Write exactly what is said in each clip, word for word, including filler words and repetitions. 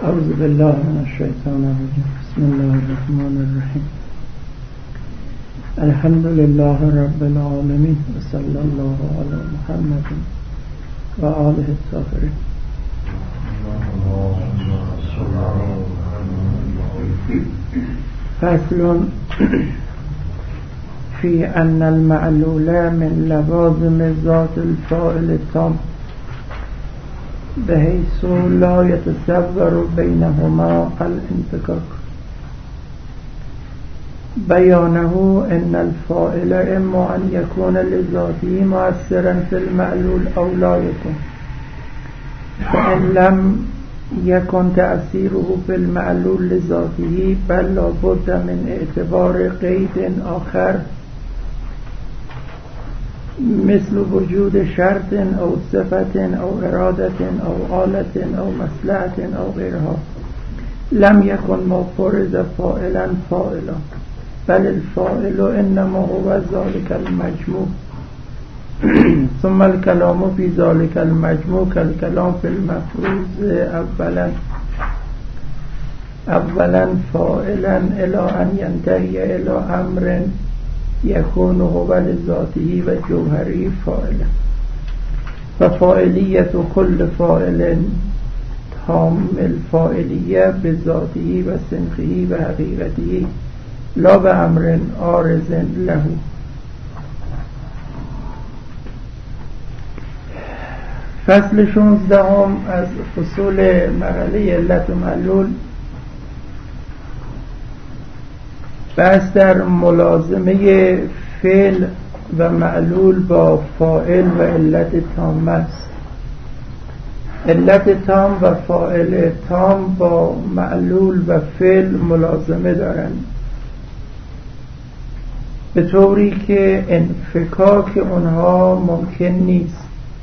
اعوذ بالله من الشیطان الرجیم. بسم الله الرحمن الرحیم. الحمد لله رب العالمین و صلی الله علی محمد و آله الطاهرین. فصل فی ان المعلول من لوازم ذات الفاعل التام بحيث لا يتصور بينهما الانفكاك. بيانه ان الفاعل اما ان يكون لذاته مؤثرا في المعلول او لا يكون، فان لم يكن تأثيره في المعلول لذاته بل لا بد من اعتبار قيد آخر مثل وجود شرط او صفة او ارادة او آلة او مصلحة او غيرها لم يكن ما فرض فاعلا فاعلا، بل الفاعل انما هو ذلك المجموع. ثم الكلام في ذلك المجموع كالكلام في المفروض اولا اولا فاعلا الى ان ينتهي الى امر يكون هو لذاته و جوهری فاعلا. ففاعلیت كل فاعل تام الفاعلیه بذاته و صنفه و حقیقته لا بأمر عارض له. فصل شانزدهم از فصول مرحله علت و معلول بحث در ملازمه فعل و معلول با فاعل و علت تام است. علت تام و فاعل تام با معلول و فعل ملازمه دارند به طوری که انفکاک اونها ممکن نیست.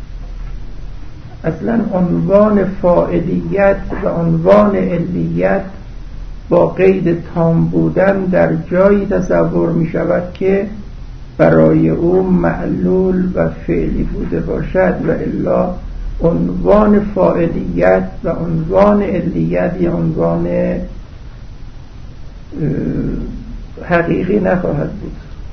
اصلا عنوان فاعلیت و عنوان علیت با قید تام بودن در جایی تصور می شود که برای او معلول و فعلی بوده باشد و الا عنوان فاعلیت و عنوان علیت یا عنوان حقیقی نخواهد بود.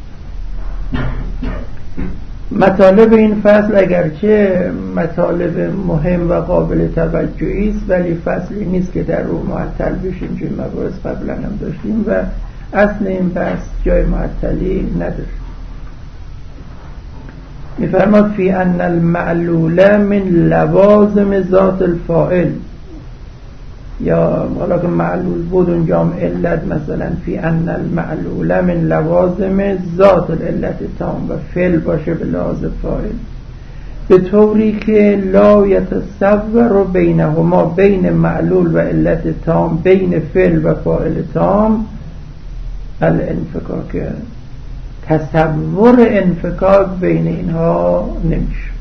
مطالب این فصل اگرچه مطالب مهم و قابل توجهی است ولی فصلی نیست که در او معطل بشیم، چون مباحث قبلا هم داشتیم و اصل این بحث جای معطلی نداره. می‌فرماد فی ان المعلول من لوازم ذات الفاعل، یا حالا که معلول بود اونجا هم علت، مثلا فی ان المعلول من لوازم ذات العلت تام و فعل باشه به لحاظ فاعل، به طوری که لا یتصور بینهما، بین معلول و علت تام، بین فعل و فاعل تام الانفکاک، تصور انفکاک بین اینها نمیشه.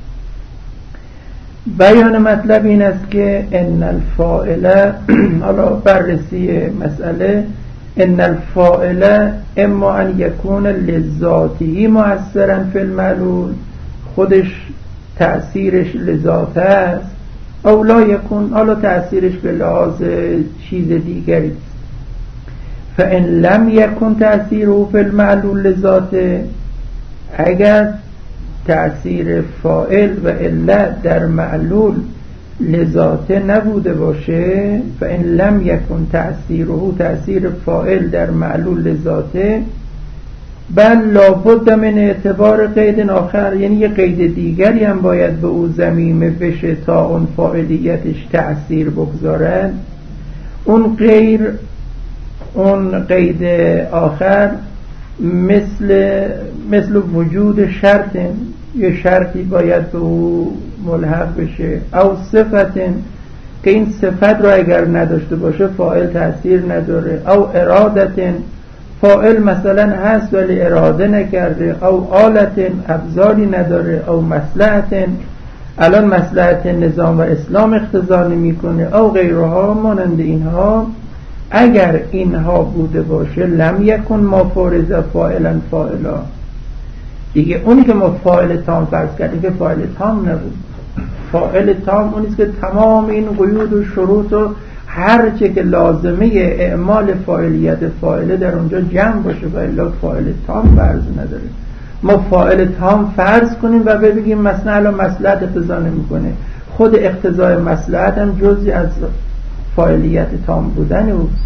بیان مطلب این است که ان الفاعل، حالا بررسی مسئله، ان الفاعل اما ان یکون لذاته مؤثرا فی المعلول، خودش تأثیرش لذات است، او لا یکون، حالا تأثیرش به لحاظ چیز دیگری است. فان لم یکن تأثیره فی المعلول لذاته، اگر تأثیر فاعل و علت در معلول لذاته نبوده باشه، فإن لم یکن تأثیره، تأثیر فاعل در معلول لذاته، بل لابد من اعتبار قید آخر، یعنی یه قید دیگری هم باید به او ضمیمه بشه تا اون فاعلیتش تأثیر بگذارد. اون غیر اون قید آخر مثل مثل وجود شرط، یه شرطی باید به او ملحق بشه، او صفت که این صفت را اگر نداشته باشه فاعل تأثیر نداره، او ارادت، فاعل مثلا هست ولی اراده نکرده، او آلت، ابزاری نداره، او مصلحت، الان مصلحت نظام و اسلام اقتضا نمیکنه، او غیرها مانند اینها. اگر اینها بوده باشه لم یکن ما فرض فاعلا فاعلا، دیگه اونی که ما فاعل تام فرض کردیم که فاعل تام نبود. فاعل تام اونیست که تمام این قیود و شروط و هر چه که لازمه اعمال فاعلیت فاعله در اونجا جمع باشه و الا فاعل تام فرض نداره. ما فاعل تام فرض کنیم و بگیم مثلا الان مصلحت اقتضا نمیکنه، خود اقتضای مصلحت هم جزئی از فاعلیت تام بودن اوست.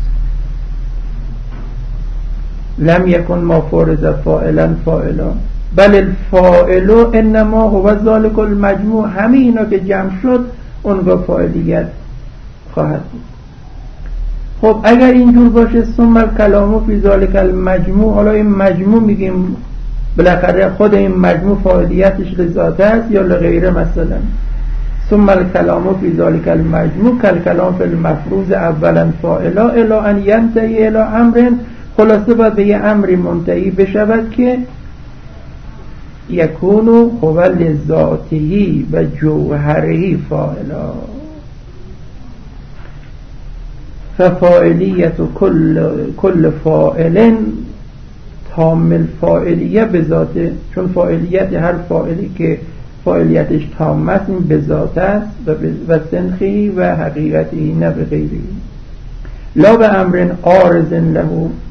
لم یکن ما فرض فاعلا فاعلا بل الفاعل انما هو ذلک المجموع، همه اینا که جمع شد اونگاه فاعلیت خواهد بود. خب اگر اینجور باشه ثم الکلام فی ذلک المجموع، حالا این مجموع میگیم بالاخره خود این مجموع فاعلیتش لذات است یا لغیره، مثلا ثم الکلام فی ذلک المجموع کالکلام فی المفروض اولا فاعلا الی ان ینتهی الی امر، خلاصه باید به یه امری منتهی بشود که یکونو هو لذاته و جوهره فاعلا. ففاعلیت کل کل فاعل تام الفاعلیه به ذاته، چون فاعلیت هر فاعلی که فاعلیتش تام است این به ذات است و سنخی و حقیقتی نه به غیری. لا به امر عارض له.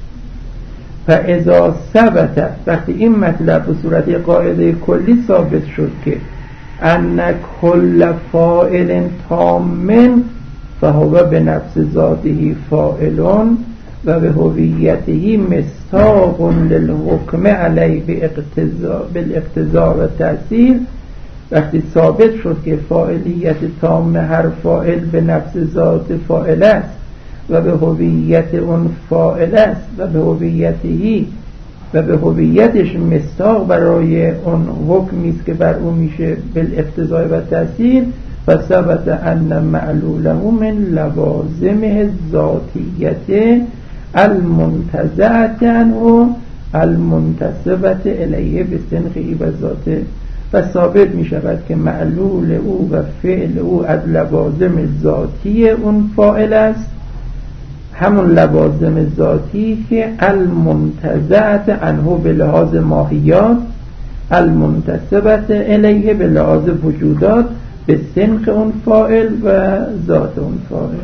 فاذا ثبت، وقتی این مطلب به صورت قاعده کلی ثابت شد که ان کل فاعل تام فهو به نفس ذاته فاعل و به هویته مستاق للحکم علیه بالاقتضاء و تأثیر، وقتی ثابت شد که فاعلیت تام هر فاعل به نفس ذات فاعل است و به هویت اون فاعل است و به هویتهی و به هویتش مستاق برای اون حکمی است که بر اون میشه بالاقتضاء و تأثیر، فثبت ان معلوله من لوازمه الذاتیه المنتزعه عنه المنتسبه الیه بسنخه و ذاته، و ثابت می شود که معلول او و فعل او از لوازم ذاتی اون فاعل است، همون لوازم ذاتی که المنتزعه عنه به لحاظ ماهیات، المنتسبه الیه به لحاظ وجودات، به سنخ اون فاعل و ذات اون فاعل.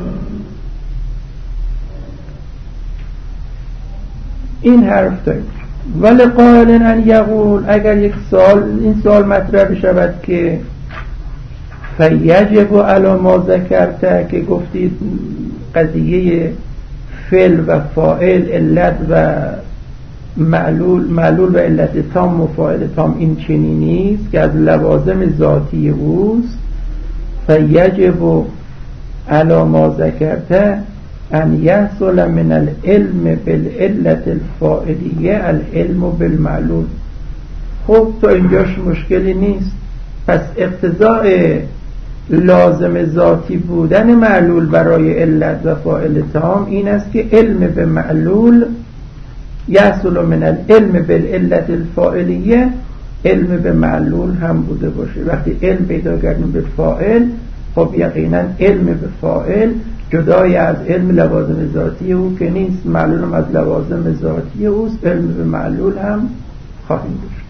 این حرف داریم. ولی قائل ان یقول، اگر یک سوال این سوال مطرح شود که فیجب علی ما ذکرته، که گفتید قضیه فعل و فاعل علت و معلول معلول و علت تام و فاعل تام این چنینی است که از لوازم ذاتی اوست. فیجب علی ما ذکرته ان یحصل من العلم بالعلت الفاعلیه العلم بالمعلول. خب تا اینجاش مشکلی نیست. پس اقتضاء لازم ذاتی بودن معلول برای علت و فاعل تام این است که علم به معلول یحصل من العلم بالعلت الفاعلیه علم به معلول هم بوده باشه. وقتی علم پیدا کردیم به فاعل، خب یقینا علم به فاعل جدای از علم لوازم ذاتی او که نیست، معلول هم از لوازم ذاتی اوست، علم به معلول هم خواهیم داشت.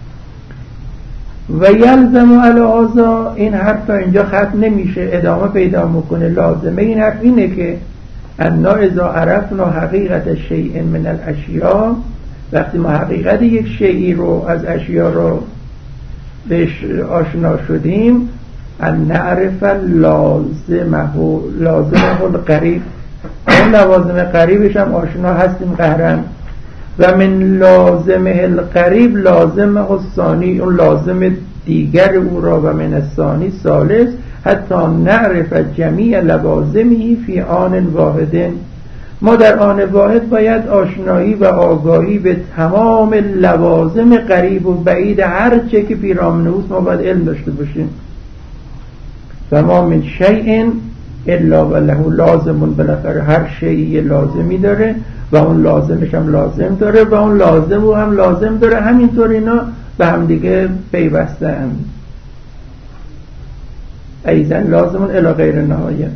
و یلزم علی هذا، این حرف تا اینجا ختم نمیشه، ادامه پیدا میکنه. لازمه این حرف اینه که انا اذا عرفنا حقیقت شیء من الاشیاء، وقتی ما حقیقت یک شیئی رو از اشیاء رو بهش آشنا شدیم، ان نعرف لازمه لازمه القریب، اون لوازم قریبش هم آشنا هستیم قهرن. و من لازمه القریب لازمه الثانی، اون لازم دیگر او را، و من الثانی ثالث، حتی نعرف جمیع لوازمه فی آن واحد. ما در آن واحد باید آشنایی و آگاهی به تمام لوازم قریب و بعید هر چه که پیرامون ما باید علم داشته باشیم. و ما من شیء الا و له لازم، بالاخره هر شیء لازمی داره و اون لازمش هم لازم داره و اون لازم او هم لازم داره، همینطور اینا به هم دیگه پیوسته هم. ایضا لازم الی غیر نهایه.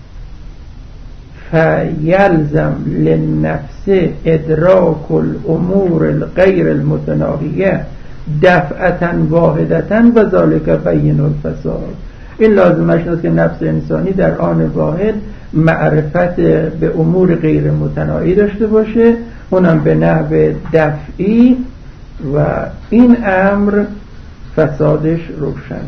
فیلزم للنفس ادراک الامور الغیر المتناهیه دفعتا واحدتا و ذالک بین الفساد. این لازمش است که نفس انسانی در آن واحد معرفت به امور غیر متناهی داشته باشه، اونم به نحو دفعی، و این امر فسادش روشنه.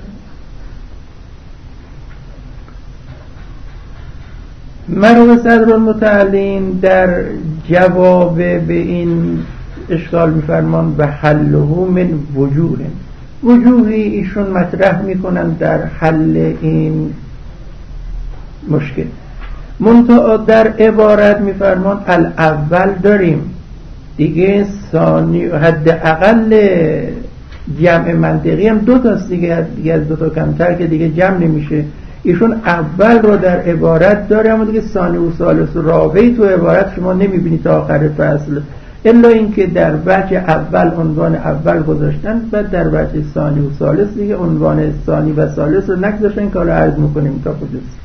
مرحوم صدرالمتعلین در جواب به این اشکال میفرمان و حله من وجوه، وجوهی ایشون مطرح میکنن در حل این مشکل. منتها در عبارت میفرمان الاول داریم دیگه، ثانی حد اقل جمع منطقی هم دو تاست دیگه، دیگه از دو تا کمتر که دیگه جمع نمیشه. ایشون اول رو در عبارت داره، اما دیگه ثانی و ثالث و رابعی تو عبارت شما نمیبینید تا آخر فصل، الا اینکه در وجه اول عنوان اول گذاشتن، بعد در وجه ثانی و ثالث دیگه عنوان ثانی و ثالث رو نگذاشتن که حالا عرض میکنیم تا کجاست.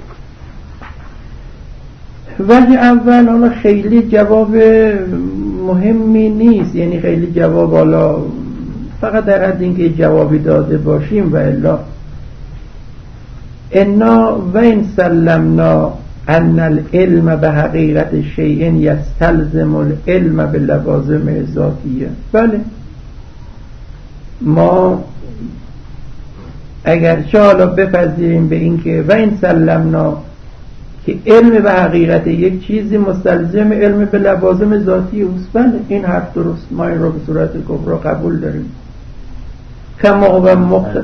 وجه اول حالا خیلی جواب مهمی نیست، یعنی خیلی جواب حالا فقط در حد اینکه جوابی داده باشیم، و الا انا و این سلمنا ان العلم به حقیقت شیء یستلزم العلم به لوازم ذاتیه. بله، ما اگر چه حالا بپذیریم به اینکه و این سلمنا که علم به حقیقت یک چیزی مستلزم علم به لوازم ذاتی اوست، بله این حرف درست، ما این رو به صورت کبرا قبول داریم. کما و مقتضی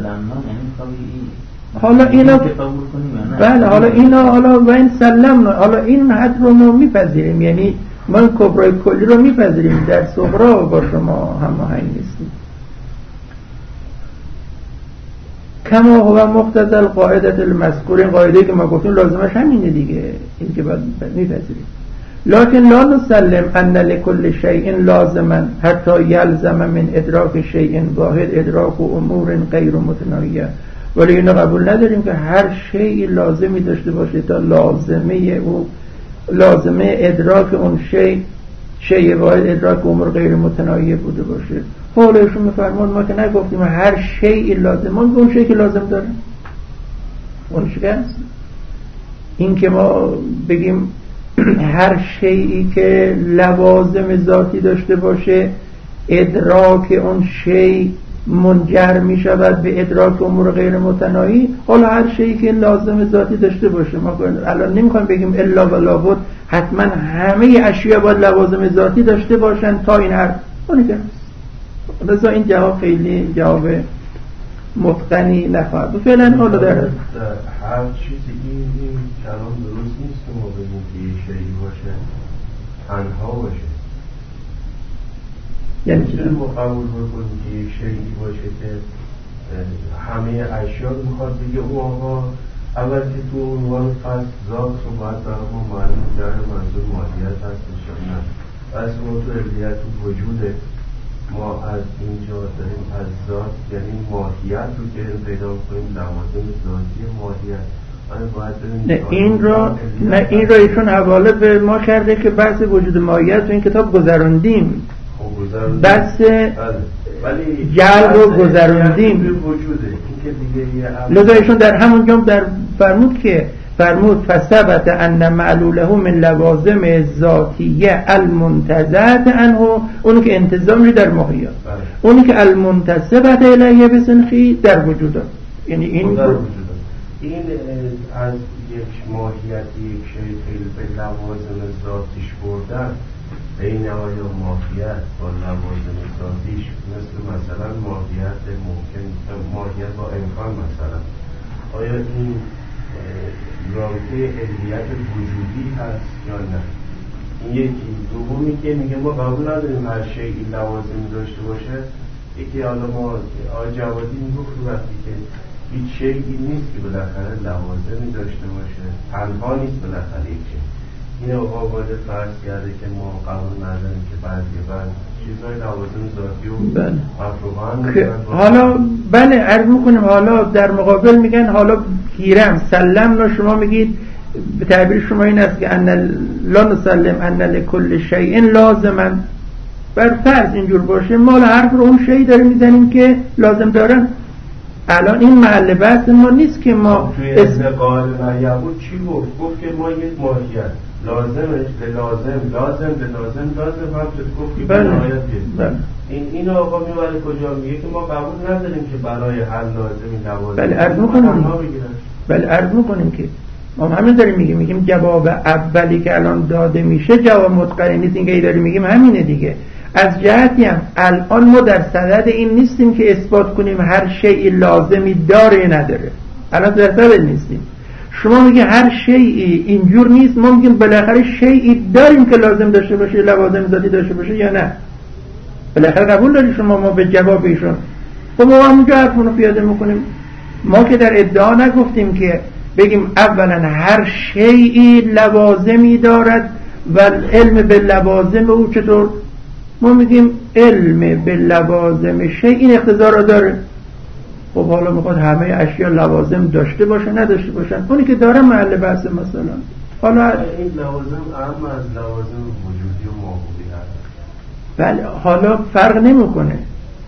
حالا اینا بله حالا اینا حالا و این سلمنا، حالا این حد رو ما میپذیریم، یعنی ما این کبرای کلی رو میپذیریم، در صغرا با شما هماهنگ نیستیم. کما هو مقتضی القاعده المذکور، این قاعده که ما گفتیم لازمش همینه دیگه، این که باید میپذیریم. لکن لا نسلم ان لكل شیء لازما حتی یلزم من ادراک شیء واحد ادراک امور غیر متناهیه، ولی اینو قبول نداریم که هر شیء لازمی داشته باشه تا لازمه او لازمه ادراک اون شیء شیء واحد ادراک امور غیر متناهیه بوده باشه. حالا ایشون میفرمان ما که نگفتیم هر شیء لازم، ما اون شیء که لازم داره اون چیه است؟ این که ما بگیم هر شیئی که لوازم ذاتی داشته باشه ادراک اون شیء منجر می شود به ادراک امور غیر متناهی، حالا هر شیئی که لازم ذاتی داشته باشه، ما الان نمیخوایم بگیم الا و لابد حتما همه اشیاء باید لوازم ذاتی داشته باشن تا این حرف اونی که لذا این جواب خیلی جواب متقنی نخواهد بود فعلا. حالا در هر چیزی این کلام درست نیست که ما بگیم که یه شیئی باشه تنها باشه، یعنی چیزی ما قبول بکنیم که یه شیئی باشه که همه اشیاء میخواد بگه او آقا اول که تو عنوان فصل ذات رو باید برای ما معلوم در منظور ماهیت هستش یا نه، بس ما تو علیت و وجود ما از اینجا داریم از ذات یعنی ماهیت رو که پیدا کنیم لوازم ذاتی ماهیت. نه این را نه این را ایشون حواله به ما کرده که بحث وجود ماهیت تو این کتاب گذراندیم، بحث جعل رو گذراندیم، لذا ایشون در همون جام در فرمود که فرمود فثبت ان معلوله من لوازم ذاتیه المنتزعه عنه، اونی که انتظامی در ماهیت، اونی که المنتسبت الیه بسنخی در وجود، یعنی این این از یک ماهیت یک شیء به لوازم ذاتیش بردن بین آیا ماهیت با لوازم ذاتیش مثل مثلا ماهیت ممکن ماهیت با امکان مثلا آیا این رابطه علیت وجودی هست یا نه؟ این یکی. دومی که میگه ما قبول نداریم هر شیء لوازم داشته باشه، یکی حالا ما آقای جوادی میگفت وقتی که هیچ شیئی نیست که بالاخره لوازمی داشته باشه، تنها نیست بالاخره یک شیء. این آقا باید فرض کرده که ما قبول نداریم که بعضی بعض چیزهای لوازم ذاتی و مفروغان. حالا بله عرض میکنیم، حالا در مقابل میگن حالا گیرم سلم، شما میگید به تعبیر شما این است که ان لا نسلم ان لكل شیء لازما، بر فرض اینجور باشه ما حرف رو اون شیء داریم میزنیم که لازم دارن، الان این محل بحث ما نیست که ما توی اسم قائل یعقوب چی گفت؟ گفت که ما یک ماهیت لازمش به لازم لازم به لازم لازم هم گفت که بنایت بله. این این آقا میبره کجا؟ میگه که ما قبول نداریم که برای هر لازمی لوازم بله عرض میکنیم بله عرض میکنیم که ما همین داریم میگیم میگیم جواب اولی که الان داده میشه جواب متقنی نیست. این که داریم میگیم همینه دیگه. از جهتی هم الان ما در صدد این نیستیم که اثبات کنیم هر شیء لازمی داره نداره. الان در صدد نیستیم. شما میگه هر شیء اینجور نیست، ما میگیم بالاخره شیء داریم که لازم داشته باشه، لوازم ذاتی داشته باشه یا نه. بالاخره قبول داری شما ما به جواب ایشون. خب ما همونجا حرفونو پیاده میکنیم. ما که در ادعا نگفتیم که بگیم اولا هر شیء لوازمی دارد و علم به لوازم او چطور؟ ما میگیم علم به لوازم شیء این اقتضا را داره. خب حالا میخواد همه اشیا لوازم داشته باشه نداشته باشن، اونی که داره محل بحث مثلا. حالا این لوازم اهم از لوازم وجودی و ماهوی هست. بله حالا فرق نمیکنه.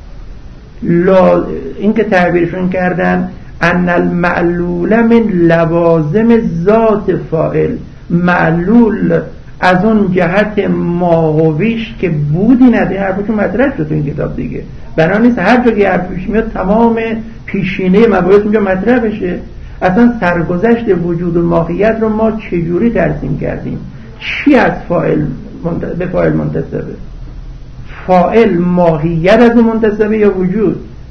لا... این که تعبیرشون کردن ان المعلول من لوازم ذات فاعل، معلول از اون جهت ماهویش که بودی نده، حرفشون مطرح شد تو این کتاب دیگه. بنا نیست هر جا که حرفش میاد تمام پیشینه مباحث اونجا مطرح بشه. اصلا سرگذشت وجود و ماهیت رو ما چجوری ترسیم کردیم؟ چی از فاعل منت... به فاعل منتسبه؟ فاعل ماهیت از اون منتسبه یا وجود؟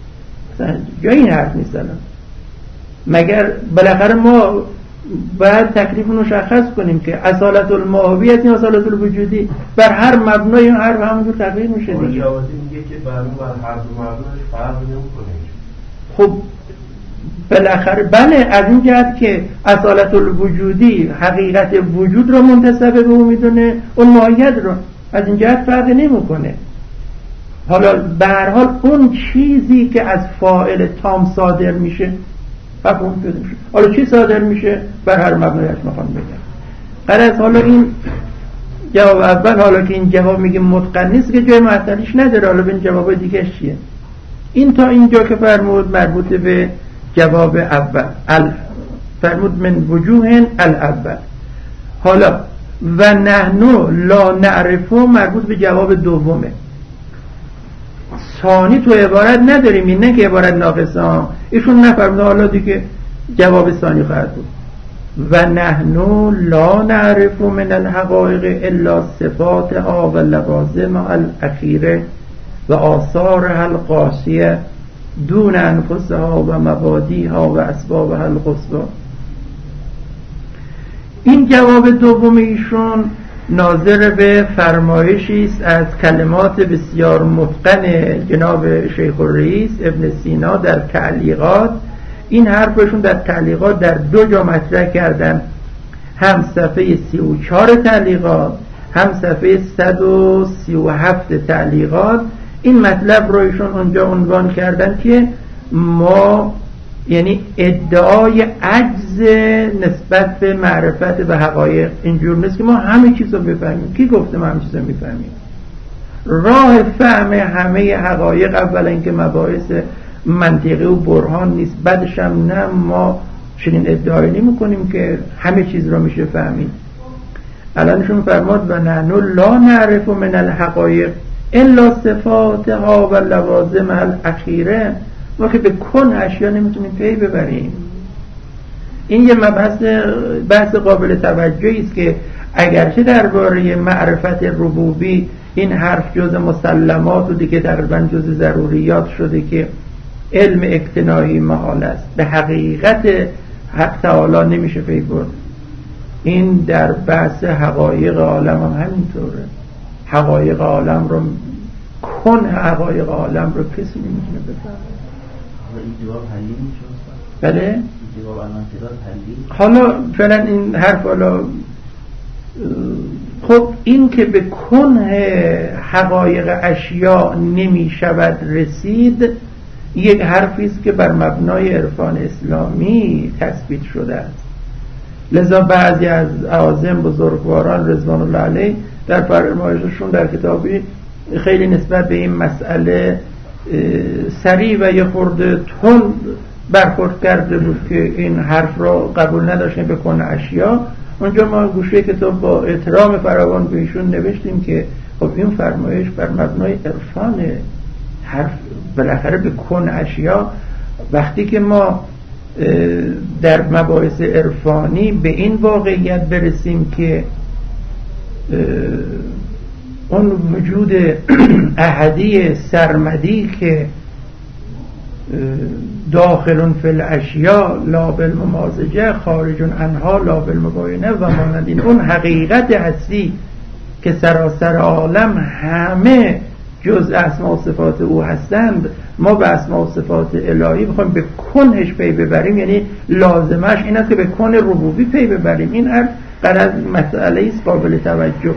جا این حرف نیست الان. مگر بالاخره ما باید تکلیف مشخص کنیم که اصالت الماهویت یا اصالت الوجودی بر هر مبنای این حرف همونجور تغییر میشه دیگه. میگه که بر هر دو مبناش فرق نمیکنه. خب بالاخره بله از این جهت که اصالت الوجودی حقیقت وجود رو منتسب به او میدونه، اون ماهیت رو از این جهت فرق نمیکنه. حالا به هر حال اون چیزی که از فاعل تام صادر میشه مفهوم شده میشه. حالا چی صادر میشه؟ بر هر مبنایش میخوام بگم. غرض حالا این جواب اول، حالا که این جواب میگه متقن نیست که جای معطلیش نداره، حالا ببین جواب دیگه چیه. این تا اینجا که فرمود مربوط به جواب اول، ال فرمود من وجوه الاول. حالا و نحنو لا نعرفو مربوط به جواب دومه. ثانی تو عبارت نداریم، این نه که عبارت ناقصه ها، ایشون نفرمده. حالا دیگه جواب ثانی خواهد بود. و نحنو لا نعرف من الحقائق الا صفاتها و لوازم الاخیره و آثارها القاسیه دون انفسها و مبادیها و اسبابها القصوی. این جواب دوم ایشون ناظر به فرمایشی است از کلمات بسیار متقن جناب شیخ الرئیس ابن سینا در تعلیقات. این حرفشون در تعلیقات در دو جا مطرح کردن، هم صفحه سی و چهار تعلیقات هم صفحه صد و سی و هفت تعلیقات. این مطلب رو ایشون اونجا عنوان کردن که ما یعنی ادعای عجز نسبت به معرفت به حقایق اینجور نیست که ما همه چیز رو بفهمیم. کی گفته ما همه چیز رو میفهمیم؟ راه فهم همه حقایق اولا اینکه مباحث منطقی و برهان نیست، بعدش هم نه ما چنین ادعایی نمی کنیم که همه چیز رو میشه فهمید. الانشون فرماد و نحنو لا نعرف من الحقایق الا صفاتها و لوازم الاخیره. ما که به کن اشیا نمیتونیم پی ببریم. این یه مبحث بحث قابل توجهی است که اگرچه درباره معرفت ربوبی این حرف جز مسلمات و دیگه تقریبا جز ضروریات شده که علم اقتناعی محال است، به حقیقت حق تعالی نمیشه پی برد. این در بحث حقایق عالم هم همینطوره. حقایق عالم رو کن حقایق عالم رو کسی نمیتونه بفهمه. این جواب حلی میشه؟ بله؟ این جواب الان تعداد حلی؟ حالا فعلا این حرف حالا خب این که به کنه حقایق اشیاء نمی شود رسید یک حرفی است که بر مبنای عرفان اسلامی تثبیت شده است. لذا بعضی از اعاظم بزرگواران رضوان الله علیه در فرمایششون در کتابی خیلی نسبت به این مسئله سریع و یه خورده تند برخورد کرده بود که این حرف را قبول نداشتیم به کن اشیا. اونجا ما گوشه کتاب با احترام فراوان به ایشون نوشتیم که خب این فرمایش بر مبنای عرفان، حرف بالاخره به کن اشیا. وقتی که ما در مباحث عرفانی به این واقعیت برسیم که اون وجود احدی سرمدی که داخل فی الاشیا لا بالممازجه خارج عنها لا بالمباینه و مانند این، اون حقیقت هستی که سراسر عالم همه جز اسماء و صفات او هستند، ما به اسماء و صفات الهی بخوایم به کنش پی ببریم، یعنی لازمش این است که به کن ربوبی پی ببریم. این هر قرار مسئله است قابل توجه.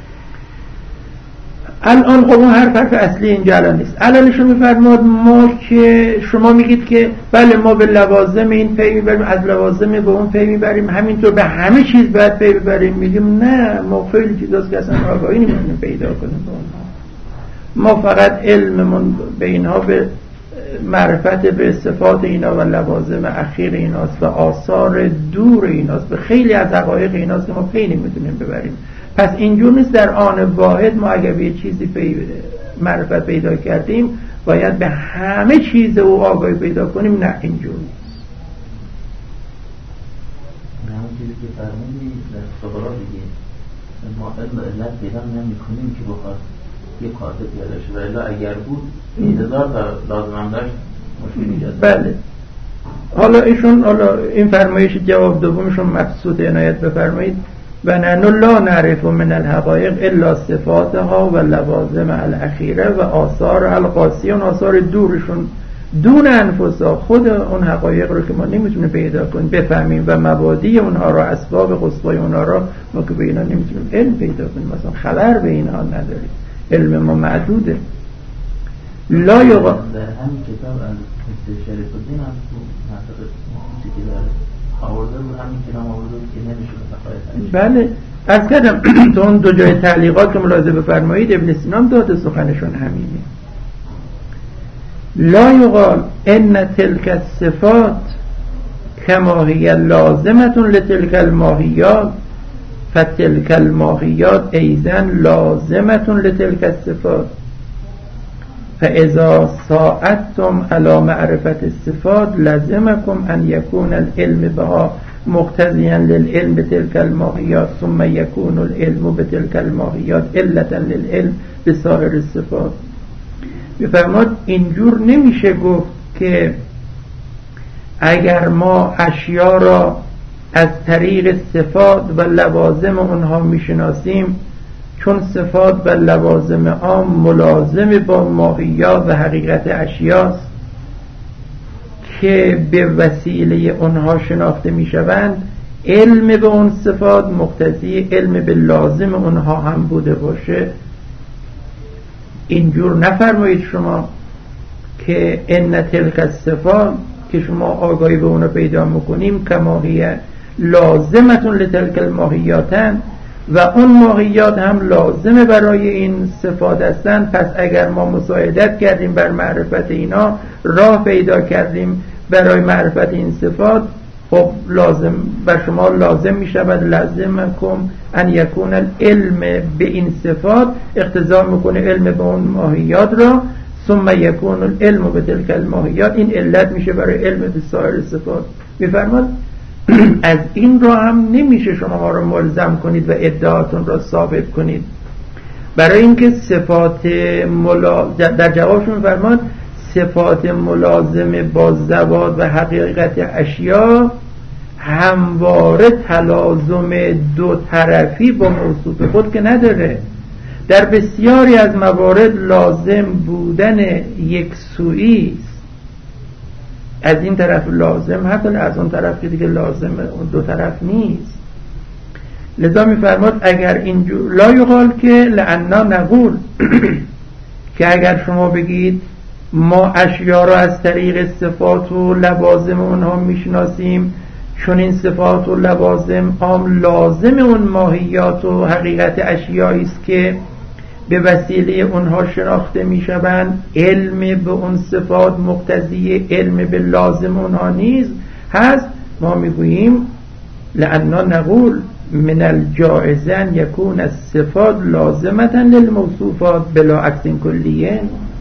الان خب اون هر حرف اصلی اینجا الان نیست. الانشون میفرماد ما که شما میگید که بله ما به لوازم این پی میبریم، از لوازم به اون پی میبریم، همینطور به همه چیز باید پی ببریم. میگیم نه، ما خیلی چیزاست که اصلا آگاهی نمیتونیم پیدا کنیم به اونها. ما فقط علممون به اینها، به معرفت به صفات اینا و لوازم اخیر ایناست و آثار دور ایناست، به خیلی از حقایق ایناست که ما پی نمیتونیم ببریم. پس اینجور نیست در آن واحد ما اگر به یه چیزی پی معرفت پیدا کردیم باید به همه چیز او آگاهی پیدا کنیم. نه، اینجور نیست. همون چیزی که فرمودی در سقراط دیگه، ما علم علت پیدا نمی کنیم که بخواد یه کارت پیدا شده، ولی اگر بود انتظار تا لازم هم داشت مشکل ایجاد. بله. حالا ایشون حالا این فرمایش جواب دومشون مبسوط عنایت بفرمایید. و نحن لا نعرف من الحقائق الا صفاتها و لوازم الاخیره و آثار القاسیه، اون آثار دورشون دون انفسها، خود اون حقایق رو که ما نمیتونیم پیدا کنیم بفهمیم و مبادی اونها را، اسباب قصوای اونها را ما که به اینا نمیتونیم علم پیدا کنیم، مثلا خبر به اینها نداریم، علم ما محدوده. لا یقا در همین کتاب از شریف الدین هم تو منطقه چیزی داره آورده بود، همین کلام آورده بود که نمیشه تفاوت. بله، از کردم تو اون دو جای تعلیقات که ملاحظه بفرمایید ابن سینا هم داده سخنشون همینه. لا یقال ان تلک الصفات کما هی لازمه لتلک الماهیات فتلک الماهیات ایضا لازمه لتلک الصفات فاذا ساعدتم على معرفت الصفات لازمكم ان يكون العلم بها مقتضيا للعلم بتلك الماهیات ثم يكون العلم بتلك الماهیات علة للعلم بسائر الصفات. بفرماد اینجور نمیشه گفت که اگر ما اشیا را از طریق صفات و لوازم اونها میشناسیم، چون صفات و لوازم عام ملازم با ماهیات و حقیقت اشیاست که به وسیله اونها شناخته میشوند، علم به اون صفات مقتضی علم به لازم اونها هم بوده باشه. اینجور نفرمایید شما که ان تلک الصفات که شما آگاهی به اونها پیدا میکنیم کماهیه لازمتون لتلک الماهیاتن و اون ماهیات هم لازمه برای این صفات هستن. پس اگر ما مساعدت کردیم بر معرفت اینا، راه پیدا کردیم برای معرفت این صفات، خب لازم بر شما لازم می شود لازمکم ان یکون العلم به این صفات، اقتضا میکنه علم به اون ماهیات را، ثم یکون العلم به تلک الماهیات، این علت میشه برای علم به سایر صفات. میفرماد از این را هم نمیشه شما ها را ملزم کنید و ادعاتون را ثابت کنید، برای اینکه صفات ملا... در جوابشون فرماد صفات ملازم با ذوات و حقیقت اشیا همواره تلازم دو طرفی با موصوف خود که نداره. در بسیاری از موارد لازم بودن یک سویی است، از این طرف لازم حتی از اون طرف که دیگه لازم اون دو طرف نیست. لذا میفرماد اگر اینجور لا یقال که لعنا نقول که اگر شما بگید ما اشیا را از طریق صفات و لوازم اونها میشناسیم، چون این صفات و لوازم عام لازم اون ماهیات و حقیقت اشیایی است که به وسیله اونها شناخته میشوند، علم به اون صفات مقتضی علم به لازم اونها نیز هست، ما میگوییم لأننا نقول من الجائز ان یکون الصفات لازمة للموصوفات بلا عکس کلیه،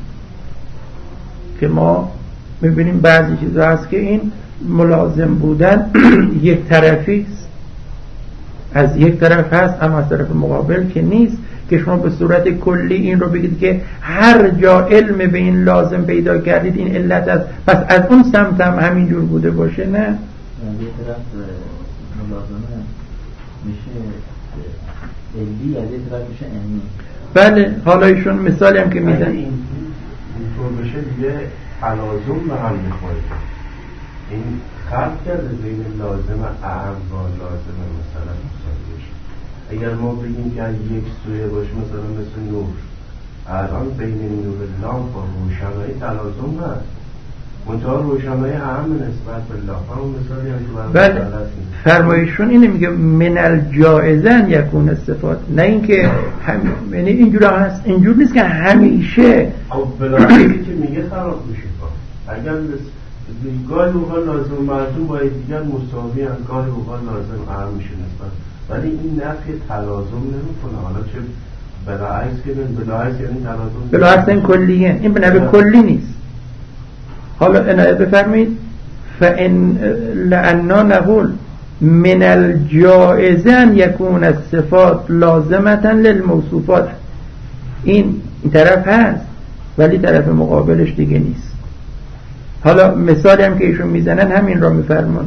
که ما میبینیم بعضی چیزا هست که این ملازم بودن یک طرفی است، از یک طرف هست اما از طرف مقابل که نیست، که شما به صورت کلی این رو بگید که هر جا علم به این لازم پیدا کردید این علت است، پس از اون سمت هم همینجور بوده باشه. نه، یه طرف ملازمه میشه علی، از یه طرف میشه علمی. بله، حالا ایشون مثالی هم که میزن اینطور بشه دیگه تلازم به هم میخوره، این خلق کرده بین لازم اعم با لازم مثلا مساویش. اگر ما بگیم که یک سویه باشه مثلا مثل نور، الان بین نور لامپ و روشنایی تلازم هست، منتها روشنایی اعم نسبت به لامپ. همون مثالی هم که بله، فرمایشون اینه میگه من الجائزن یکون الصفات، نه اینکه هم... یعنی اینجور هست، اینجور نیست که همیشه. خب بلاخره که میگه خراب میشه. اگر گاهی اوقات لازم مردم با دیگر مساوی هم، گاهی اوقات لازم اهم میشه نسبت، ولی این نفی تلازم نمیکنه. حالا چه بلعکس که بلعکس یعنی تلازم بلعکس این کلیه، این به نوع کلی نیست. حالا عنایت بفرمایید فان لأننا نقول من الجائز ان یکون الصفات لازمة للموصوفات، این این طرف هست ولی طرف مقابلش دیگه نیست. حالا مثالی هم که ایشون میزنن همین را میفرمان،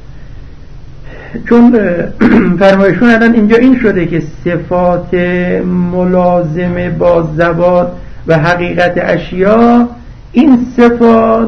چون فرمایشون الان اینجا این شده که صفات ملازمه با ذوات و حقیقت اشیا، این صفات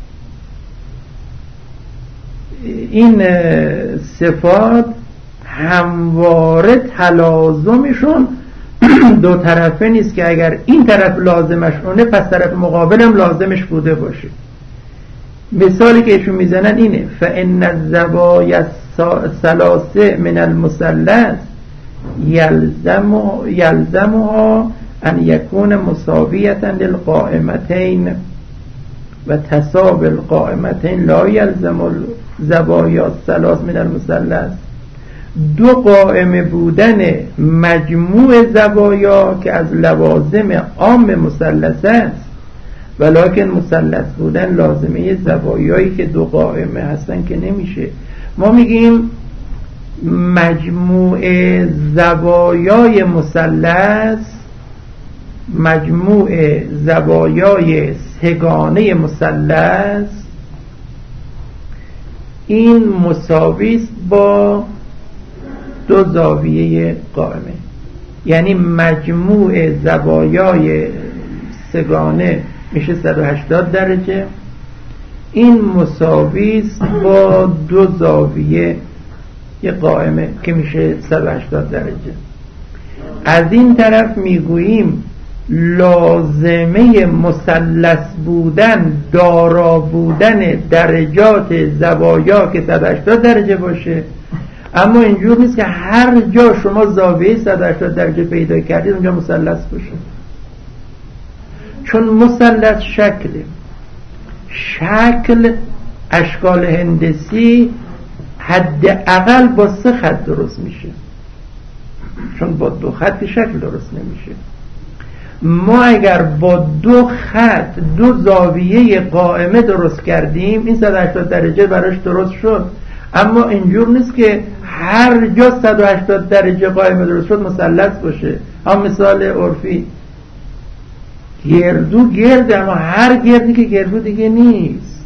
این صفات همواره تلازمشون دو طرفه نیست، که اگر این طرف لازمش اونه پس طرف مقابلم لازمش بوده باشه. مثالی که ایشون میزنن اینه فإن الزوایا الثلاثه من المثلث یلزم یلزمها ان یکون مساویة للقائمتین و تساوی القائمتین لا یلزم الزوایا الثلاث من المثلث. دو قائمه بودن مجموع زوایا که از لوازم عام مثلث است، ولکن مثلث بودن لازمه زوایایی که دو قائمه هستن که نمیشه. ما میگیم مجموع زوایای مثلث، مجموع زوایای سگانه مثلث، این مساوی است با دو زاویه قائمه، یعنی مجموع زوایای سگانه میشه صد و هشتاد درجه، این مساوی است با دو زاویه یه قائمه که میشه صد و هشتاد درجه. از این طرف میگوییم لازمه مثلث بودن دارا بودن درجات زوایا که صد و هشتاد درجه باشه، اما اینجور نیست که هر جا شما زاویه صد و هشتاد درجه پیدا کردید اونجا مثلث باشه، چون مثلث شکل شکل اشکال هندسی حداقل با سه خط درست میشه، چون با دو خط شکل درست نمیشه. ما اگر با دو خط دو زاویه قائمه درست کردیم این صد و هشتاد درجه براش درست شد، اما اینجور نیست که هر جا صد و هشتاد درجه قائمه درست شد مثلث باشه. هم مثال عرفی گردو گرده، اما هر گردی که گردو دیگه نیست.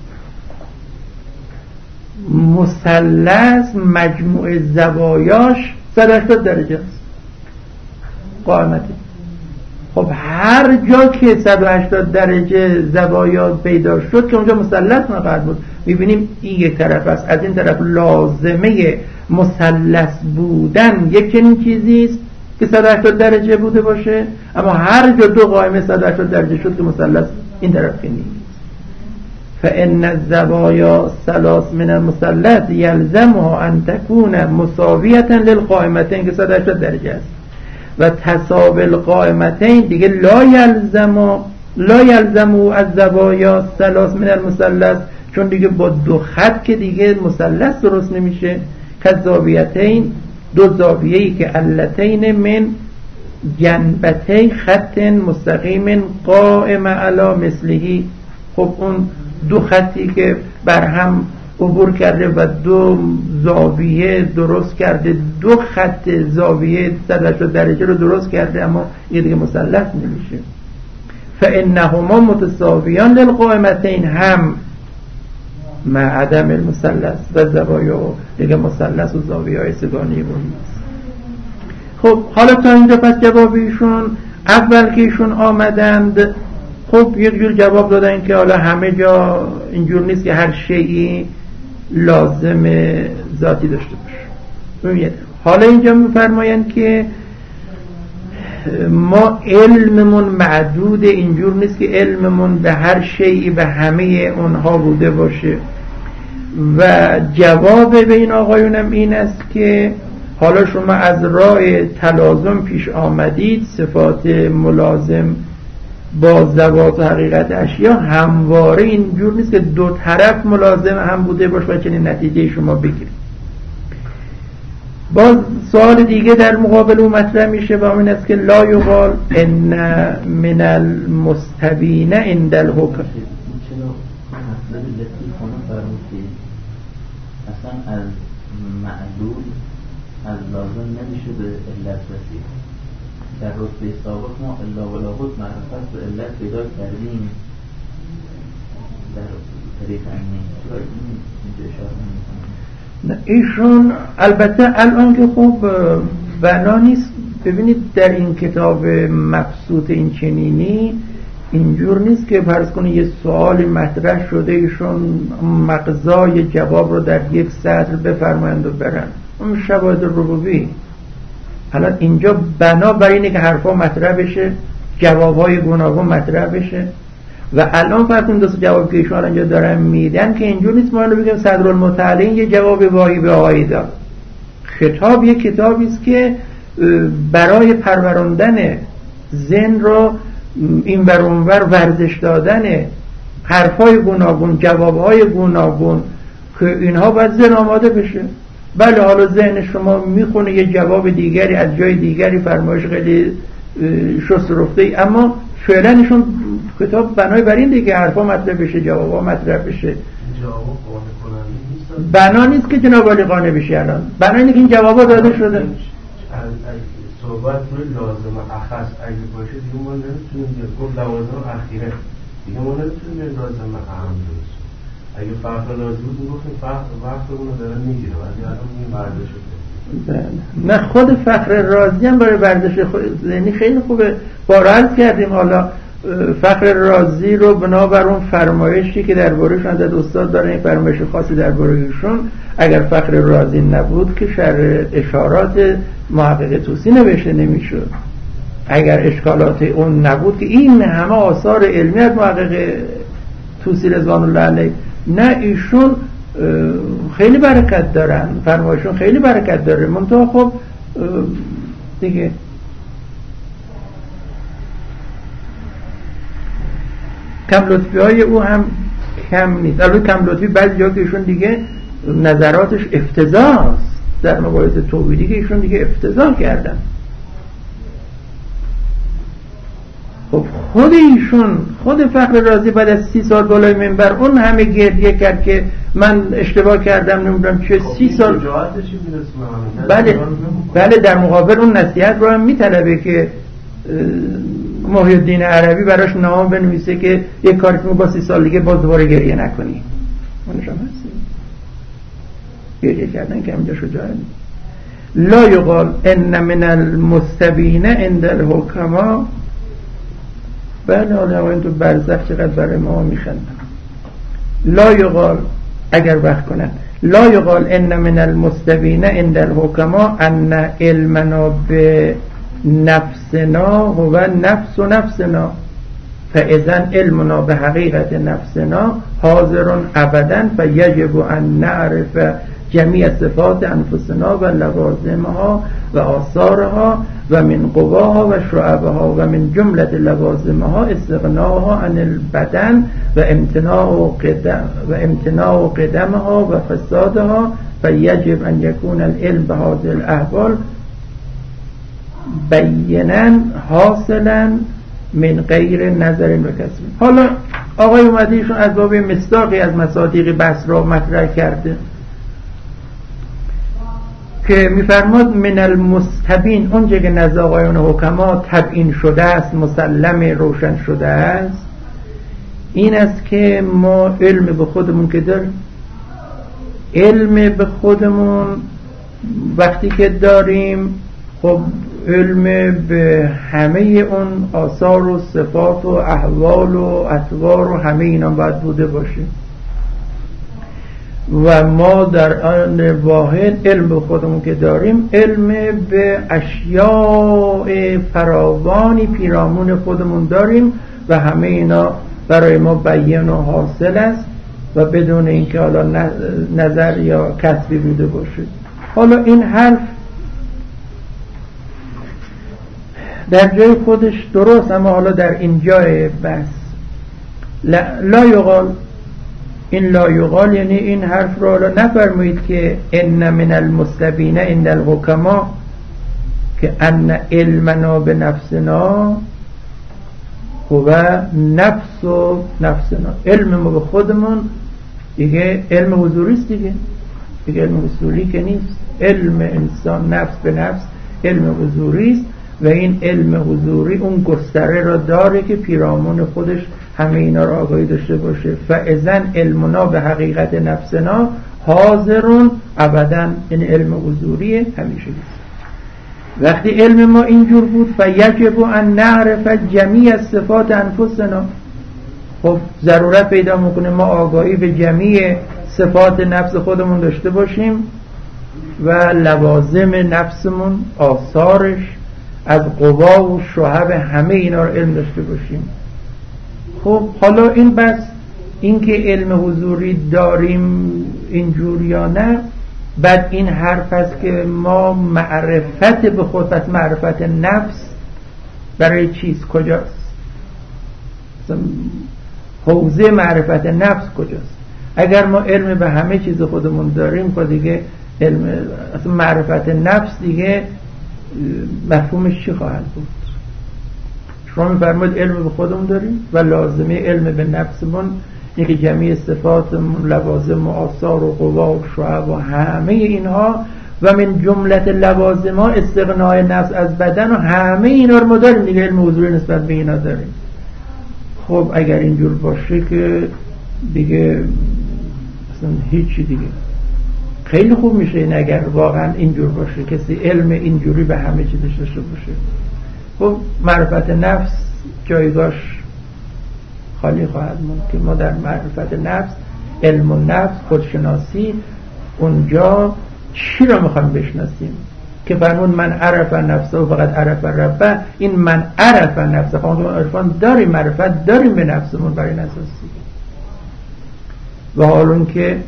مثلث مجموع زوایاش صد و هشتاد درجه است قائمتی. خب هر جا که صد و هشتاد درجه زوایا پیدا شد که اونجا مثلث نخواهد بود. میبینیم این یک طرف است، از این طرف لازمه مثلث بودن یک چنین چیزی است که صد و هشتاد درجه بوده باشه، اما هر جا دو قائمه صد و هشتاد درجه شد که مثلث این طرف که نیست. فإن الزوايا ثلاث من المثلث يلزمها أن تكون مساوية للقائمتين که صد و هشتاد درجه است. و تساوی القائمتین دیگه لا یلزم لا یلزم از زوایا ثلاث من المثلث، چون دیگه با دو خط که دیگه مثلث درست نمیشه. که زاویتین دو زاویه‌ای که علتین من جنبتین خط مستقیم قائم علی مثله. خب اون دو خطی که بر هم عبور کرده و دو زاویه درست کرده، دو خط زاویه صد و هشتاد درجه رو درست کرده، اما یه دیگه مثلث نمیشه. فانهما متساویان للقائمتین هم مع عدم المثلث و زوایا، دیگه مثلث و زاویه های سگانه بود نیست. خب حالا تا اینجا پس جواب ایشون، اول که ایشون آمدند خب یک جور جواب دادن که حالا همه جا اینجور نیست که هر شیئی لازم ذاتی داشته باشه. حالا اینجا میفرمایند که ما علممون معدود، اینجور نیست که علممون به هر شیئی به همه اونها بوده باشه. و جواب به این آقایونم این است که حالا شما از راه تلازم پیش آمدید، صفات ملازم با ذوات و حقیقت اشیا همواره اینجور نیست که دو طرف ملازم هم بوده باشه و چنین نتیجه شما بگیرید. باز سوال دیگه در مقابل اون مطرح میشه و این است که لا یقال ان من المستبین عند الحکم. چرا مطلب لطیف کنم فرمودید اصلا از معلول از لازم نمیشه به علت رسید. در رتبه سابق ما الا ولا بد معرفت به علت پیدا کردیم در طریق امنی. چرا این اینجا اشاره نمی‌کنه؟ ایشون البته الان که خب بنا نیست. ببینید در این کتاب مبسوط این چنینی اینجور نیست که فرض کنید یه سوال مطرح شده ایشون مغزای جواب رو در یک سطر بفرمایند و برن. اون شواهد ربوبی الان اینجا بنا بر اینه که حرفا مطرح بشه، جوابهای گوناگون مطرح بشه. و الان فرض کنید دو جواب که ایشون اینجا دارن میدن که اینجور نیست ما الان بگیم صدرالمتعلین یه جواب واهی به آقایی داد. خطاب یه کتابی است که برای پروراندن ذهن رو این بر اونور ورزش دادن حرفای گوناگون، جوابهای گوناگون که اینها باید ذهن آماده بشه. بله حالا ذهن شما میخونه یه جواب دیگری از جای دیگری، فرمایش خیلی شست رفته ای، اما فعلا ایشون کتاب بنای بر این دیگه حرفا مطرح بشه، جوابا مطرح بشه. جواب قانع کننده نیست. بنا نیست که جناب علی قانع بشه. الان بنا اینه که این جوابا داده شده. صحبت روی لازم اخص اگه باشه دیگه ما نمیتونیم گفت لوازم اخیره دیگه ما نمیتونیم لازم اهم درست. اگه فقر لازم بود میگفتیم فقر وقتمون رو داره میگیره، ولی الان این ورزش شده. نه خود فخر رازی هم برای ورزش ذهنی خیلی خوبه. بارها عرض کردیم حالا فخر رازی رو بنابر اون فرمایشی که درباره‌شون از استاد داره، این فرمایش خاصی درباره‌شون، اگر فخر رازی نبود که شر اشارات محقق طوسی نوشته نمیشد. اگر اشکالات اون نبود که این همه آثار علمی از محقق طوسی رضوان الله علیه، نه ایشون خیلی برکت دارن، فرمایشون خیلی برکت داره. منتها خب دیگه کم لطفی های او هم کم نیست. البته کم لطفی بعضی جا که ایشون دیگه نظراتش افتضاح است در مباحث توحیدی که ایشون دیگه افتضاح کردن. خب خود ایشون خود فخر رازی بعد از سی سال بالای منبر اون همه گریه کرد که من اشتباه کردم نمیدونم چه سی سال. بله بله در مقابل اون نصیحت رو هم میطلبه که محی الدین عربی براش نامه بنویسه که یک کاری که با سی سال دیگه باز دوباره گریه نکنی. اونش هم هستی گریه کردن که همینجا شجاعه نیست. لا یقال ان من المستبین عند الحکما. بله حالا این تو برزخ چقدر برای ما میخندن. لا یقال اگر وقت کنن لا یقال ان من المستبین عند الحکما ان علمنا به نفسنا هو نفس نفسنا فاذا علمنا به حقیقت نفسنا حاضر ابدا فیجب ان نعرف جمیع صفات انفسنا و لوازمها و آثارها و من قواها و شعبها و من جملت لوازمها استغناها عن البدن و امتناع قدم و امتناع قدمها و فسادها و یجب ان یکون العلم به هذه الاحوال بینا حاصلا من غیر نظر و کسب. حالا آقای اومده ایشون از باب مصداقی از مصادیق بحث را مطرح کرده که میفرماد من المستبین، اونجا که نزد آقایان حکما تبیین شده است، مسلم روشن شده است، این است که ما علم به خودمون که داریم، علم به خودمون وقتی که داریم، خب علم به همه اون آثار و صفات و احوال و اطوار و همه اینا باید بوده باشه و ما در آن واحد علم به خودمون که داریم، علم به اشیاء فراوانی پیرامون خودمون داریم و همه اینا برای ما بیان و حاصل است و بدون اینکه حالا نظر یا کسبی بوده باشه. حالا این حرف در جای خودش درست، اما حالا در این جای بس لا, لا یقال، این لا یقال یعنی این حرف را نفرمایید که ان من المستبین عند الحکما که ان علمنا به نفسنا هو نفس و نفسنا، علم ما به خودمون دیگه علم حضوری است، دیگه دیگه علم حضوری که نیست. علم انسان نفس به نفس علم حضوری است و این علم حضوری اون گستره را داره که پیرامون خودش همه اینا را آگاهی داشته باشه. فاذن علمنا به حقیقت نفسنا حاضرون ابدا، یعنی علم حضوری همیشه است. وقتی علم ما اینجور بود فیجب ان نعرف جمیع صفات انفسنا، خب ضرورت پیدا میکنه ما آگاهی به جمیع صفات نفس خودمون داشته باشیم و لوازم نفسمون، آثارش، از قوا و شعب همه اینا رو علم داشته باشیم. خب حالا این بس این که علم حضوری داریم اینجور یا نه، بعد این حرف است که ما معرفت به خود، پس معرفت نفس برای چیز کجاست؟ حوزه معرفت نفس کجاست؟ اگر ما علم به همه چیز خودمون داریم، خود دیگه علم اصلا معرفت نفس دیگه مفهومش چی خواهد بود؟ شما می‌فرمایید علم به خودمون داریم و لازمه علم به نفسمون یکی جمعی صفاتمون، لوازم و آثار و قوا و شعب و همه اینها و من جملت لوازم ها استغنای نفس از بدن و همه اینا رو ما داریم دیگه، علم حضوری نسبت به اینا داریم. خب اگر اینجور باشه که دیگه اصلا هیچی دیگه خیلی خوب میشه. این اگر واقعا اینجور باشه کسی علم اینجوری به همه چیز داشته باشه، خب معرفت نفس جایگاهش خالی خواهد موند که ما در معرفت نفس، علم النفس، خودشناسی، اونجا چی رو میخوایم بشناسیم که فرمون من عرف نفسه و فقط عرف ربه. این من عرف نفسه، خواهد عرفان داریم، معرفت داریم به نفسمون برای این اساسی و حالون که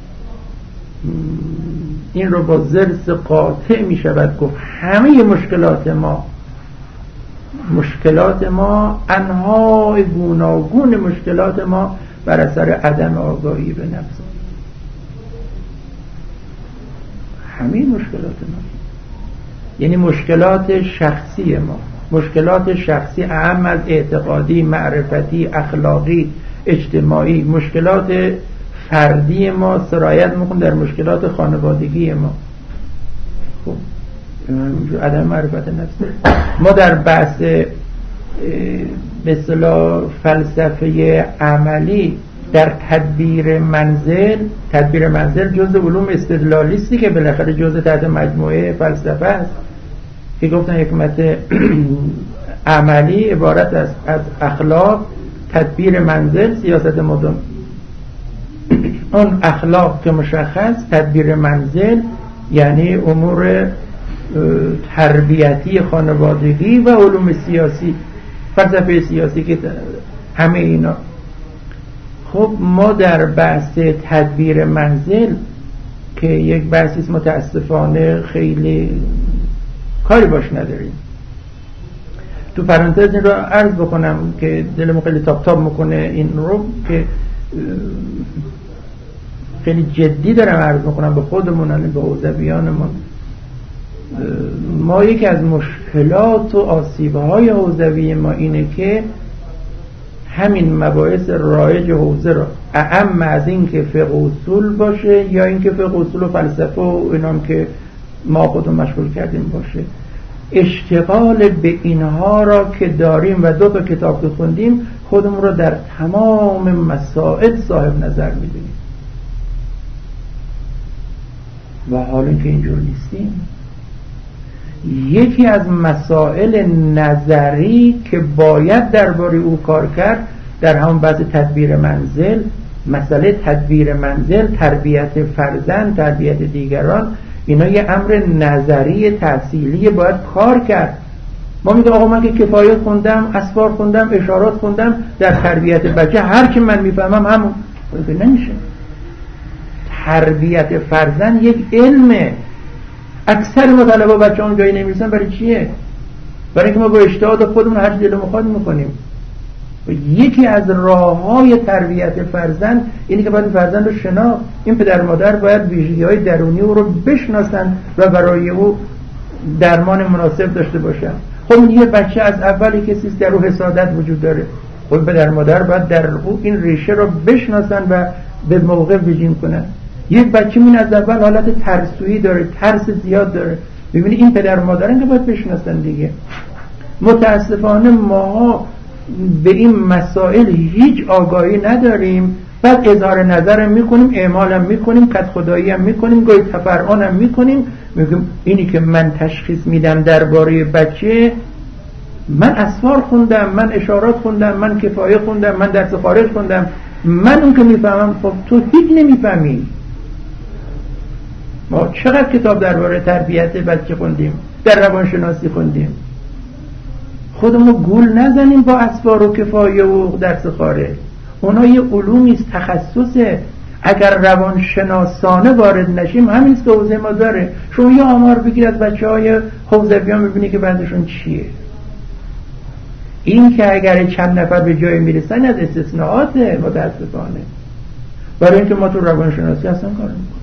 این رو با ضرس قاطع می شود گفت همه مشکلات ما مشکلات ما انواع گوناگون مشکلات ما بر اثر عدم آگاهی به نفس، همه مشکلات ما، یعنی مشکلات شخصی ما، مشکلات شخصی اهم از اعتقادی، معرفتی، اخلاقی، اجتماعی. مشکلات فردی ما سرایت میکنه در مشکلات خانوادگی ما. خب عدم معرفت نفس ما در بحث به اصطلاح فلسفه عملی در تدبیر منزل، تدبیر منزل جزء علوم استدلالیستی که بالاخره جزء تحت مجموعه فلسفه است که گفتن حکمت عملی عبارت است از اخلاق، تدبیر منزل، سیاست مدام. اون اخلاق که مشخص، تدبیر منزل یعنی امور تربیتی خانوادگی و علوم سیاسی، فلسفه سیاسی که همه اینا. خب ما در بحث تدبیر منزل که یک بحثی متاسفانه خیلی کاری باش نداریم. تو پرانتز این رو عرض بکنم که دلمو خیلی تاب تاب میکنه این رو که خیلی جدی دارم عرض میکنم به خودمون، به حوزویانمون. ما یکی از مشکلات و آسیب‌های حوزوی ما اینه که همین مباحث رایج حوزه رو اعم از این که فقه اصول باشه یا این که فقه اصول و فلسفه و اینام که ما خودمون مشغول کردیم باشه، اشتغال به اینها را که داریم و دو تا کتاب که خوندیم خودمون رو در تمام مسائل صاحب نظر می‌دونیم و حال اینکه اینجور نیستیم. یکی از مسائل نظری که باید درباره او کار کرد در همون بحث تدبیر منزل، مسئله تدبیر منزل، تربیت فرزند، تربیت دیگران، اینا یه امر نظری تحصیلی باید کار کرد. ما میگه آقا من که کفایت خوندم، اسفار خوندم، اشارات خوندم، در تربیت بچه هر که من میفهمم همون. نمیشه. تربیت فرزند یک علمه. اکثر ما طلبا بچه‌ها جایی نمیرسن. برای چیه؟ برای اینکه ما با اجتهاد خودمون هر چیزی دلمون می‌خواد میکنیم. یکی از راه‌های تربیت فرزند اینه که باید فرزند رو شناخت. این پدر مادر باید ویژگی‌های درونی او رو بشناسن و برای او درمان مناسب داشته باشن. خب یه بچه از اولی کسی در او حسادت وجود داره. خب پدر مادر باید در او این ریشه رو بشناسن و به موقع بجین کنن. یک بچه من از اول حالت ترسویی داره، ترس زیاد داره. ببینید این پدر مادرن که باید بشناسن دیگه. متاسفانه ما به این مسائل هیچ آگاهی نداریم. بعد اظهار نظرم میکنیم، اعمالم میکنیم، قد خدایی هم میکنیم، گاهی تفرعانم میکنیم. میگم اینی که من تشخیص میدم درباره بچه، من اسفار خوندم، من اشارات خوندم، من کفایه خوندم، من درس خارج خوندم، من اون که میفهمم. خب تو هیچ نمیفهمی. ما چقدر کتاب درباره تربیت بچه خوندیم، در روانشناسی خوندیم. خودمون گول نزنیم با اسفار و کفایه و درس خارج. اونا یه علومی است، تخصصه. اگر روانشناسانه وارد نشیم همین است که حوزه ما داره. شما یه آمار بگیر از بچه‌های حوزویان ببینی که بعدشون چیه. این که اگر چند نفر به جای میرسن از استثناءاته متاسفانه. برای اینکه ما تو روانشناسی اصلا کار نمی‌کنیم.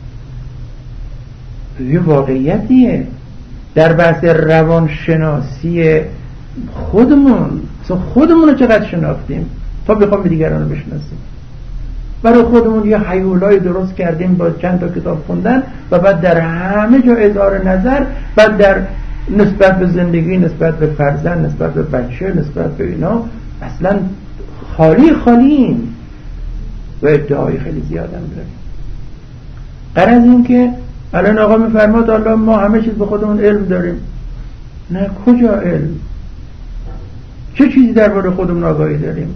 یه واقعیتیه. در بحث روانشناسی خودمون خودمون رو چقدر شناختیم تا بخوام به دیگران رو بشناسیم. برای خودمون یه هیولای درست کردیم با چند تا کتاب خوندن و بعد در همه جا اظهار نظر، بعد در نسبت به زندگی، نسبت به فرزند، نسبت به بچه، نسبت به اینا اصلا خالی خالیم و ادعای خیلی زیادم داریم. غرض این که الان آقا میفرماد الله ما همه چیز به خودمون علم داریم. نه، کجا علم؟ چه چیزی درباره خودمون آگاهی داریم؟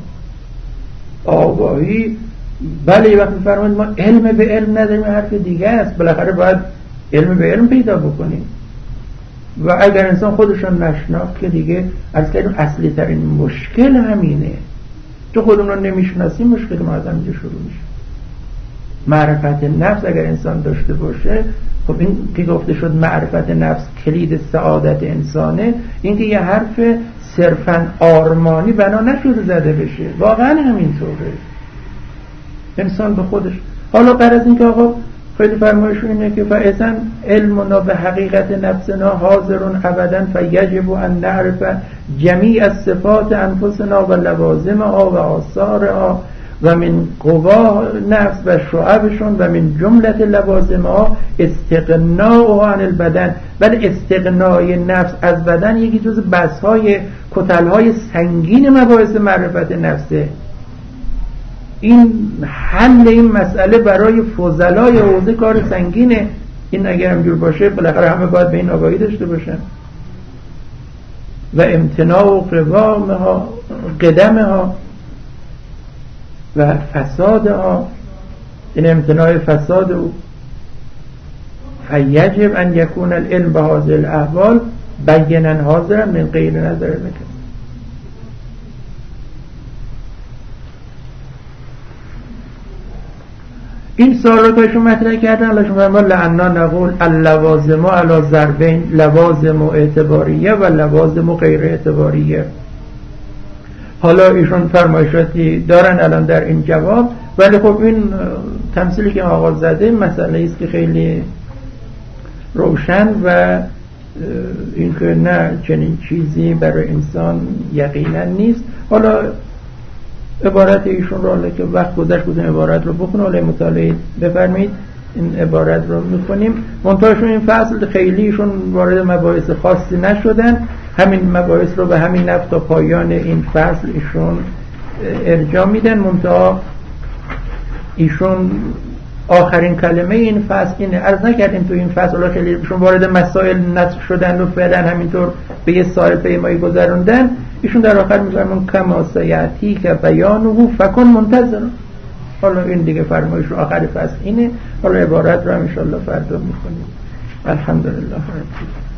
آگاهی بله وقتی میفرماد ما علم به علم نداریم حرف دیگه است. بالاخره باید علم به علم پیدا بکنیم و اگر انسان خودشون نشناخت که دیگه از کردیم اصلی ترین مشکل همینه. تو خودمون رو نمیشناسیم، مشکل ما از همینجا شروع میشه. معرفت نفس اگر انسان داشته باشه، خب این که گفته شد معرفت نفس کلید سعادت انسانه، این که یه حرف صرفاً آرمانی بنا نشده زده بشه. واقعا همینطوره. انسان به خودش حالا غرض این که آقا خیلی فرمایشون اینه که فاذا علمنا به حقیقت نفسنا حاضرون ابدا فیجب ان نعرف جمیع الصفات انفسنا و لوازمها و آثارها و من قوا نفس و شعبشون و من جملت لوازمها استغناء عن البدن. بل استغنای نفس از بدن یکی جز بحث‌های کتل‌های سنگین مباحث معرفت نفسه. این حل این مسئله برای فضلای حوزه کار سنگینه. این اگر همجور باشه بالاخره همه باید به این آگاهی داشته باشن. و امتناع و قوامها قدمها و فسادها، این امتناع فساد او فیجب ان یکون العلم به هذه الاحوال بینا حاضرا من غیر نظر نکرد. این سوالات هاشون مطرح کردن. الله شما فرمود لعنا نقول اللوازم علی ضربین، لوازم اعتباریه و لوازم غیر اعتباریه. حالا ایشون فرمایشاتی دارن الان در این جواب، ولی خب این تمثیلی که آقا زده مسئله است که خیلی روشن و این که نه چنین چیزی برای انسان یقینا نیست. حالا عبارت ایشون رو که وقت گذشت بودیم عبارت رو بخونه، حالا مطالعه بفرمایید این عبارت رو میکنیم. منتهاشون این فصل خیلی ایشون وارد مباحث خاصی نشدن، همین مباحث رو به همین نفت تا پایان این فصل ایشون ارجاع میدن. منتها ایشون آخرین کلمه این فصل اینه. عرض نکردیم تو این فصل حالا خیلی ایشون وارد مسائل نصف شدن و فعلا همینطور به یه سال پیمایی گذروندن. ایشون در آخر میگن کما سیاتی که بیانه فکن منتظر. حالا این دیگه فرمایش رو آخر فصل اینه. حالا عبارت رو هم ان شاء الله فردا میخونیم. الحمدلله رب العالمین.